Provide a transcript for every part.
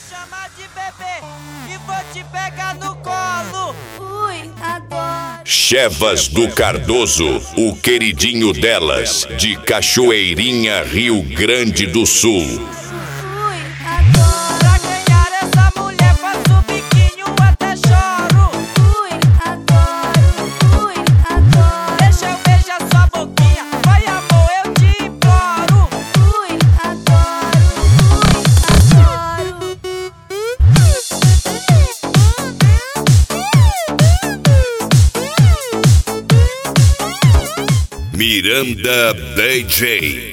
chamar de bebê e vou te pegar no colo. Ui, adoro. Chevas do Cardoso, o queridinho delas, de Cachoeirinha, Rio Grande do Sul. Ui, adoro. Pra ganhar essa mulher faço biquinho até choro. Ui, adoro. Ui, adoro. Deixa eu beijar sua boquinha, vai amor, eu te imploro. Ui, adoro. Ui, adoro. Miranda DJ.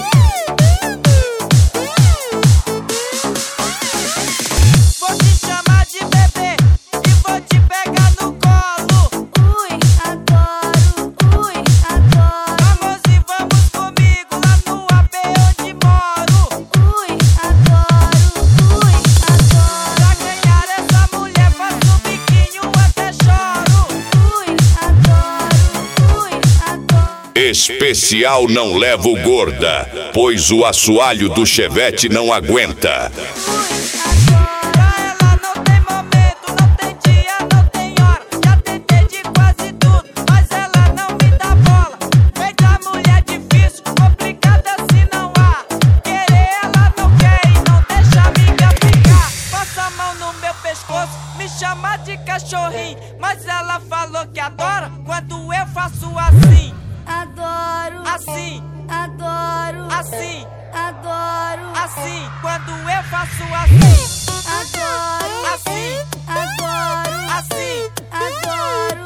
Vou te chamar de bebê e vou te pegar no colo. Ui, adoro. Ui, adoro. Vamos e vamos comigo lá no AP onde moro. Ui, adoro. Ui, adoro. Pra ganhar essa mulher faço biquinho até choro. Ui, adoro. Ui, adoro. Especial não levo gorda, pois o assoalho do chevette não aguenta. Pra ela não tem momento, não tem dia, não tem hora. Já tentei de quase tudo, mas ela não me dá bola. Feita mulher difícil, complicada se não há. Querer ela não quer e não deixa a amiga ficar. Passa a mão no meu pescoço, me chama de cachorrinho. Mas ela falou que adora quando eu faço assim. Adoro. Assim, Adoro. assim, Adoro. assim. Quando eu faço assim, Adoro. assim, Adoro. assim. Adoro.